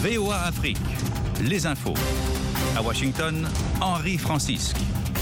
VOA Afrique, les infos. À Washington, Henri Francisque.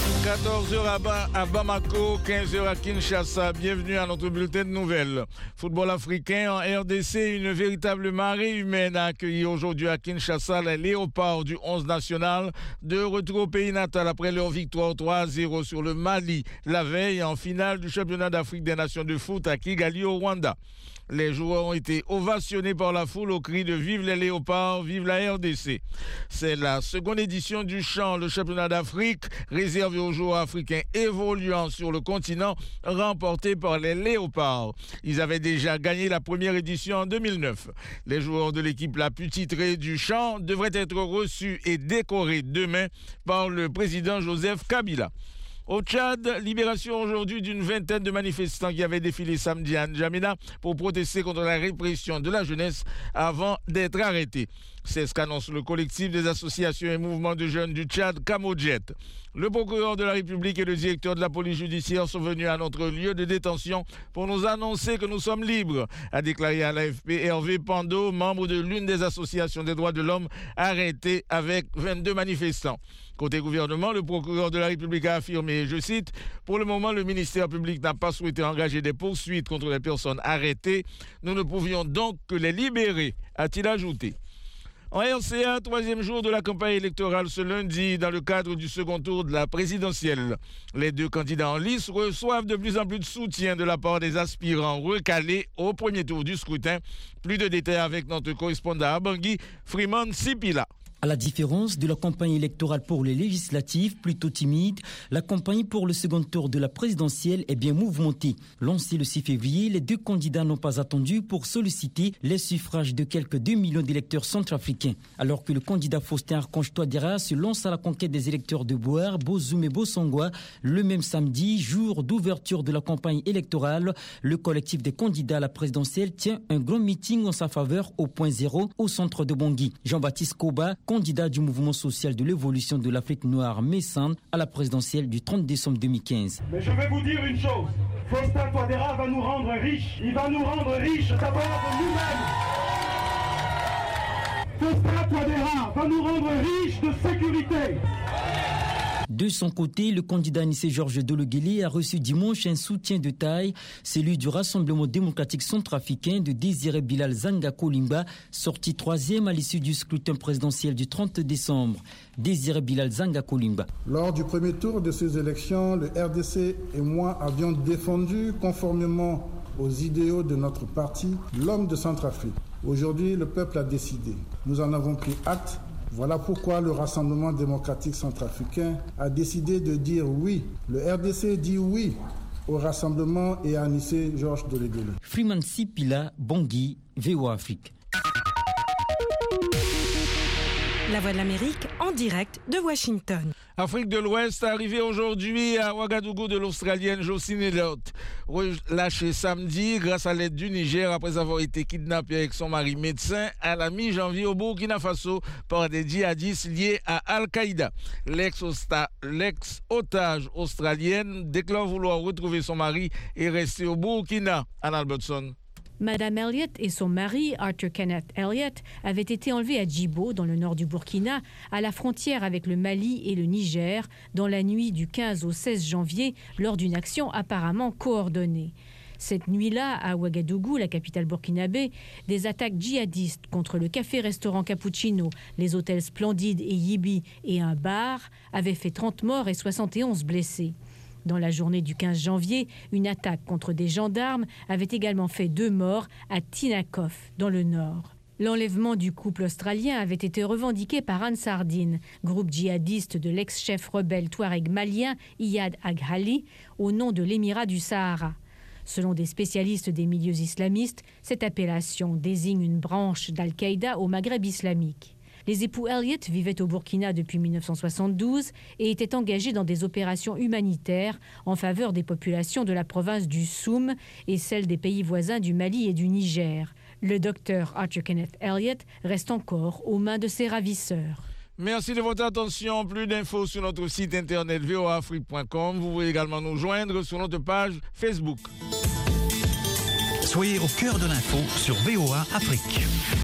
14h à Bamako, 15h à Kinshasa. Bienvenue à notre bulletin de nouvelles. Football africain en RDC, une véritable marée humaine a accueilli aujourd'hui à Kinshasa les Léopards du 11 national de retour au pays natal après leur victoire 3-0 sur le Mali la veille en finale du championnat d'Afrique des Nations de foot à Kigali au Rwanda. Les joueurs ont été ovationnés par la foule au cri de « Vive les Léopards, vive la RDC ». C'est la seconde édition du chant, le championnat d'Afrique, réservé aux joueurs africains évoluant sur le continent, remporté par les Léopards. Ils avaient déjà gagné la première édition en 2009. Les joueurs de l'équipe la plus titrée du chant devraient être reçus et décorés demain par le président Joseph Kabila. Au Tchad, libération aujourd'hui d'une vingtaine de manifestants qui avaient défilé samedi à N'Djamena pour protester contre la répression de la jeunesse avant d'être arrêtés. C'est ce qu'annonce le collectif des associations et mouvements de jeunes du Tchad, Kamodjet. Le procureur de la République et le directeur de la police judiciaire sont venus à notre lieu de détention pour nous annoncer que nous sommes libres, a déclaré à l'AFP Hervé Pando, membre de l'une des associations des droits de l'homme, arrêté avec 22 manifestants. Côté gouvernement, le procureur de la République a affirmé, je cite, « Pour le moment, le ministère public n'a pas souhaité engager des poursuites contre les personnes arrêtées. Nous ne pouvions donc que les libérer », a-t-il ajouté. En RCA, troisième jour de la campagne électorale ce lundi, dans le cadre du second tour de la présidentielle. Les deux candidats en lice reçoivent de plus en plus de soutien de la part des aspirants recalés au premier tour du scrutin. Plus de détails avec notre correspondant à Bangui, Freeman Sipila. À la différence de la campagne électorale pour les législatives, plutôt timide, la campagne pour le second tour de la présidentielle est bien mouvementée. Lancée le 6 février, les deux candidats n'ont pas attendu pour solliciter les suffrages de quelques 2 millions d'électeurs centrafricains. Alors que le candidat Faustin Archange Touadéra se lance à la conquête des électeurs de Bouar, Bozoum et Bosangwa, le même samedi, jour d'ouverture de la campagne électorale, le collectif des candidats à la présidentielle tient un grand meeting en sa faveur au point zéro au centre de Bangui. Jean-Baptiste Koba, candidat du mouvement social de l'évolution de l'Afrique noire Messan à la présidentielle du 30 décembre 2015. Mais je vais vous dire une chose, Faustin Touadéra va nous rendre riches. Il va nous rendre riches d'abord de nous-mêmes. Faustin Touadéra va nous rendre riches de sécurité. De son côté, le candidat Nissé Georges Dologuélé a reçu dimanche un soutien de taille, celui du Rassemblement démocratique centrafricain de Désiré Bilal Zanga Kolimba, sorti 3e à l'issue du scrutin présidentiel du 30 décembre. Désiré Bilal Zanga Kolimba. Lors du premier tour de ces élections, le RDC et moi avions défendu, conformément aux idéaux de notre parti, l'homme de Centrafrique. Aujourd'hui, le peuple a décidé. Nous en avons pris acte. Voilà pourquoi le Rassemblement démocratique centrafricain a décidé de dire oui. Le RDC dit oui au rassemblement et à Nissé Georges Dologuélé. Freeman Sipila, Bangui, VOA Afrique. La Voix de l'Amérique en direct de Washington. Afrique de l'Ouest, arrivée aujourd'hui à Ouagadougou de l'Australienne Jocelyne Elliott, relâchée samedi grâce à l'aide du Niger après avoir été kidnappée avec son mari médecin à la mi-janvier au Burkina Faso par des djihadistes liés à Al-Qaïda. L'ex-otage australienne déclare vouloir retrouver son mari et rester au Burkina. Anne Albertson. Madame Elliott et son mari, Arthur Kenneth Elliott, avaient été enlevés à Djibo, dans le nord du Burkina, à la frontière avec le Mali et le Niger, dans la nuit du 15 au 16 janvier, lors d'une action apparemment coordonnée. Cette nuit-là, à Ouagadougou, la capitale burkinabé, des attaques djihadistes contre le café-restaurant Cappuccino, les hôtels Splendide et Yibi et un bar avaient fait 30 morts et 71 blessés. Dans la journée du 15 janvier, une attaque contre des gendarmes avait également fait 2 morts à Tinakov, dans le nord. L'enlèvement du couple australien avait été revendiqué par Ansar Dine, groupe djihadiste de l'ex-chef rebelle touareg malien Iyad Aghali, au nom de l'émirat du Sahara. Selon des spécialistes des milieux islamistes, cette appellation désigne une branche d'Al-Qaïda au Maghreb islamique. Les époux Elliott vivaient au Burkina depuis 1972 et étaient engagés dans des opérations humanitaires en faveur des populations de la province du Soum et celles des pays voisins du Mali et du Niger. Le docteur Arthur Kenneth Elliott reste encore aux mains de ses ravisseurs. Merci de votre attention. Plus d'infos sur notre site internet voaafrique.com. Vous pouvez également nous joindre sur notre page Facebook. Soyez au cœur de l'info sur VOA Afrique.